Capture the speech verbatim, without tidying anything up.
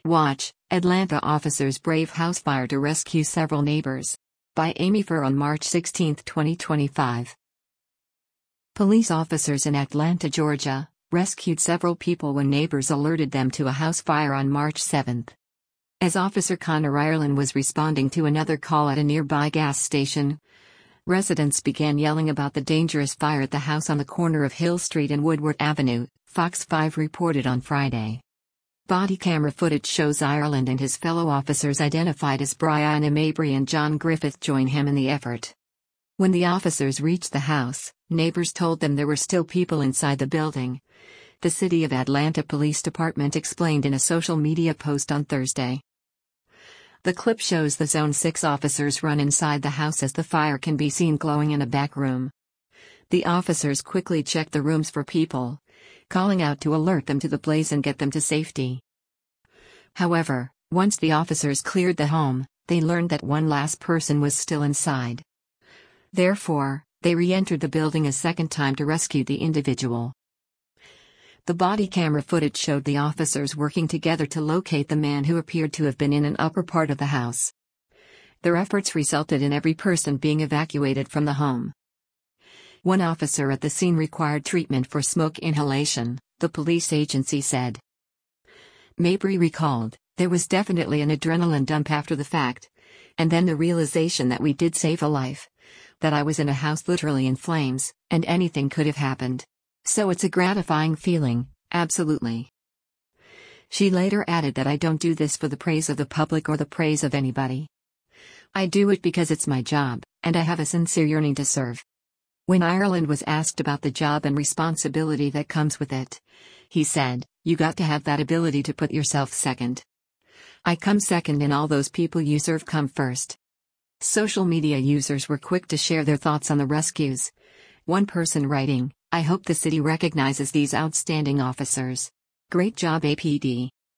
Watch, Atlanta officers brave house fire to rescue several neighbors. By Amy Furr on March sixteenth, twenty twenty-five. Police officers in Atlanta, Georgia, rescued several people when neighbors alerted them to a house fire on March seventh. As Officer Connor Ireland was responding to another call at a nearby gas station, residents began yelling about the dangerous fire at the house on the corner of Hill Street and Woodward Avenue, Fox five reported on Friday. Body camera footage shows Ireland and his fellow officers identified as Brianna Mabry and John Griffith join him in the effort. When the officers reached the house, neighbors told them there were still people inside the building. The City of Atlanta Police Department explained in a social media post on Thursday. The clip shows the Zone six officers run inside the house as the fire can be seen glowing in a back room. The officers quickly checked the rooms for people, calling out to alert them to the blaze and get them to safety. However, once the officers cleared the home, they learned that one last person was still inside. Therefore, they re-entered the building a second time to rescue the individual. The body camera footage showed the officers working together to locate the man who appeared to have been in an upper part of the house. Their efforts resulted in every person being evacuated from the home. One officer at the scene required treatment for smoke inhalation, the police agency said. Mabry recalled, "There was definitely an adrenaline dump after the fact. And then the realization that we did save a life. That I was in a house literally in flames, and anything could have happened. So it's a gratifying feeling, absolutely." She later added that I don't do this for the praise of the public or the praise of anybody. I do it because it's my job, and I have a sincere yearning to serve. When Ireland was asked about the job and responsibility that comes with it, he said, "You got to have that ability to put yourself second. I come second and all those people you serve come first." Social media users were quick to share their thoughts on the rescues. One person writing, "I hope the city recognizes these outstanding officers. Great job A P D."